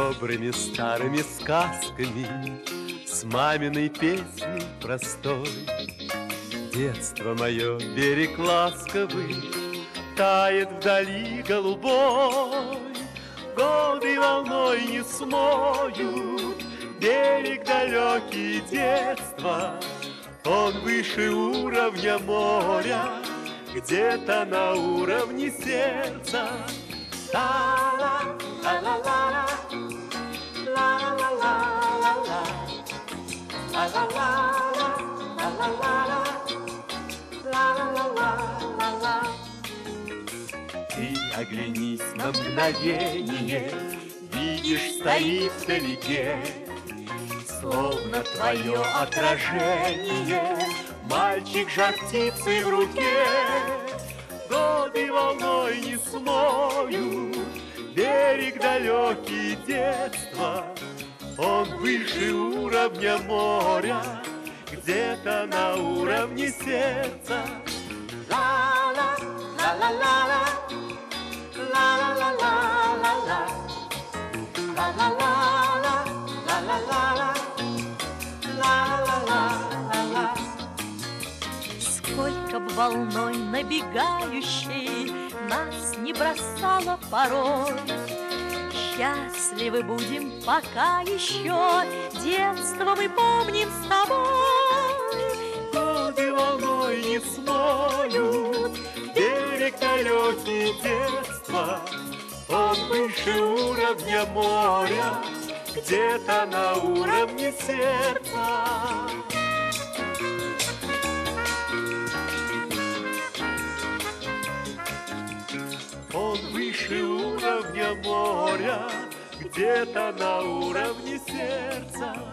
Добрыми старыми сказками, с маминой песней простой. Детство мое, берег ласковый, тает вдали голубой. Годы волной не смоют берег далекий детства. Он выше уровня моря, где-то на уровне сердца. Ла-ла, ла-ла-ла-ла, ла-ла-ла-ла-ла, ла-ла-ла-ла, ла-ла-ла-ла, ла-ла-ла-ла-ла. Ты оглянись на мгновение, видишь, стоит вдалеке, словно твое отражение, мальчик жар птицы в руке. Годы волной не смоют берег далекий детства. Он выше уровня моря, где-то на уровне сердца. Ла-ла, ла-ла-ла-ла, ла-ла-ла-ла-ла-ла, ла-ла-ла-ла, ла-ла-ла-ла, ла-ла-ла-ла-ла. Сколько б волной набегающей нас не бросало порой, счастливы будем пока еще, детство мы помним с тобой. Годы волной не смоют берег далекий детства. Он выше уровня моря, где-то на уровне сердца. Он выше уровня моря, где-то на уровне сердца.